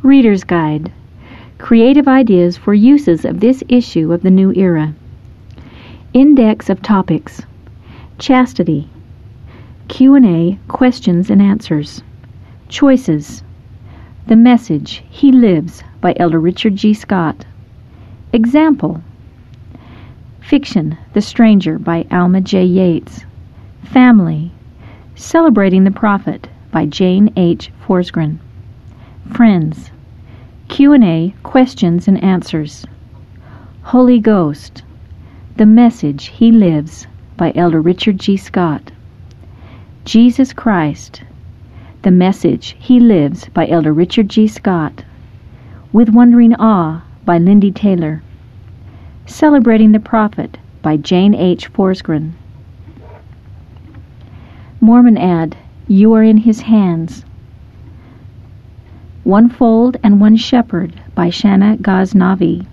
Reader's Guide. Creative ideas for uses of this issue of the New Era. Index of topics. Chastity. Q&A, questions and answers. Choices. The Message, He Lives, by Elder Richard G. Scott. Example. Fiction, The Stranger, by Alma J. Yates. Family. Celebrating the Prophet, by Jane H. Forsgren. Friends. Q&A, questions and answers. Holy Ghost. The Message, He Lives, by Elder Richard G. Scott. Jesus Christ. The Message, He Lives, by Elder Richard G. Scott. With Wondering Awe, by Lindy Taylor. Celebrating the Prophet, by Jane H. Forsgren. Mormon Ad, You Are in His Hands. One Fold and One Shepherd, by Shanna Ghaznavi.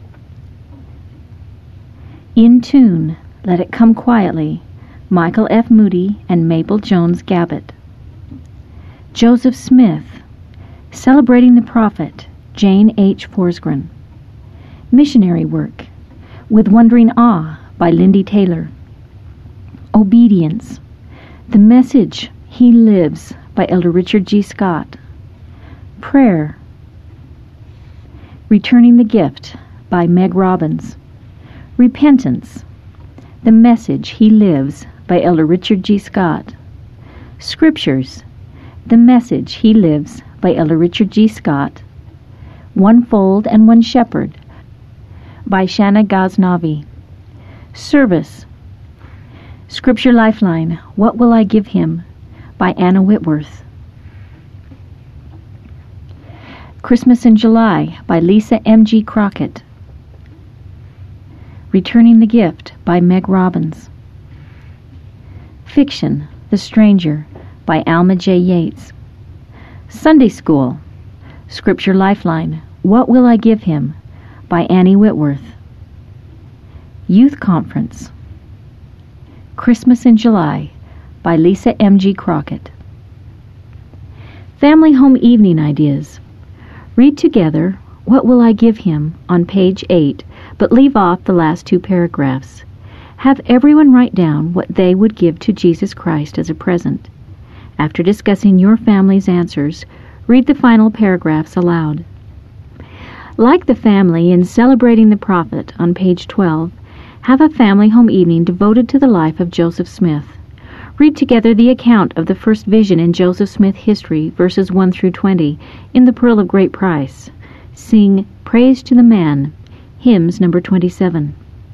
In Tune, Let It Come Quietly, Michael F. Moody and Mabel Jones Gabbett. Joseph Smith, Celebrating the Prophet, Jane H. Forsgren. Missionary Work, With Wondering Awe, by Lindy Taylor. Obedience, The Message, He Lives, by Elder Richard G. Scott. Prayer. Returning the Gift, by Meg Robbins. Repentance. The Message, He Lives, by Elder Richard G. Scott. Scriptures. The Message, He Lives, by Elder Richard G. Scott. One Fold and One Shepherd, by Shanna Ghaznavi. Service. Scripture Lifeline, What Will I Give Him, by Anna Whitworth. Christmas in July, by Lisa M. G. Crockett. Returning the Gift, by Meg Robbins. Fiction, The Stranger, by Alma J. Yates. Sunday School. Scripture Lifeline, What Will I Give Him, by Annie Whitworth. Youth Conference. Christmas in July, by Lisa M. G. Crockett. Family Home Evening Ideas. Read together What Will I Give Him on page 8, but leave off the last 2 paragraphs. Have everyone write down what they would give to Jesus Christ as a present. After discussing your family's answers, read the final paragraphs aloud. Like the family in Celebrating the Prophet on page 12, have a family home evening devoted to the life of Joseph Smith. Read together the account of the first vision in Joseph Smith history, verses 1 through 20, in the Pearl of Great Price. Sing Praise to the Man, hymns number 27.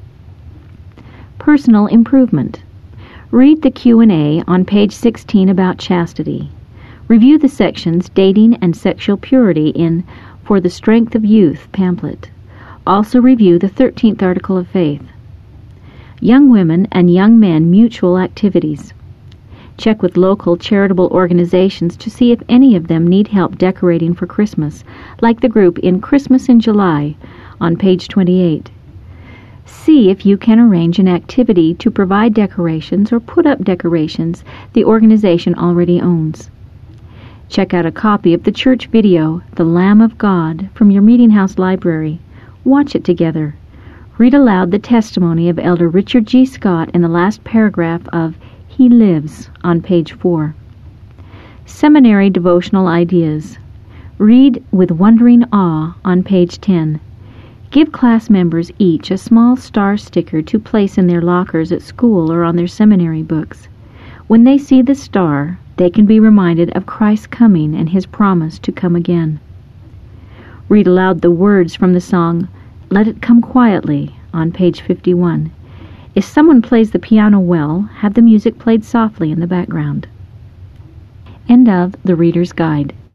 Personal improvement. Read the Q&A on page 16 about chastity. Review the sections Dating and Sexual Purity in For the Strength of Youth pamphlet. Also review the 13th Article of Faith. Young women and young men mutual activities. Check with local charitable organizations to see if any of them need help decorating for Christmas, like the group in Christmas in July on page 28. See if you can arrange an activity to provide decorations or put up decorations the organization already owns. Check out a copy of the church video, The Lamb of God, from your Meeting House library. Watch it together. Read aloud the testimony of Elder Richard G. Scott in the last paragraph of He Lives on page 4. Seminary Devotional Ideas. Read With Wondering Awe on page 10. Give class members each a small star sticker to place in their lockers at school or on their seminary books. When they see the star, they can be reminded of Christ's coming and His promise to come again. Read aloud the words from the song Let It Come Quietly on page 51. If someone plays the piano well, have the music played softly in the background. End of The Reader's Guide.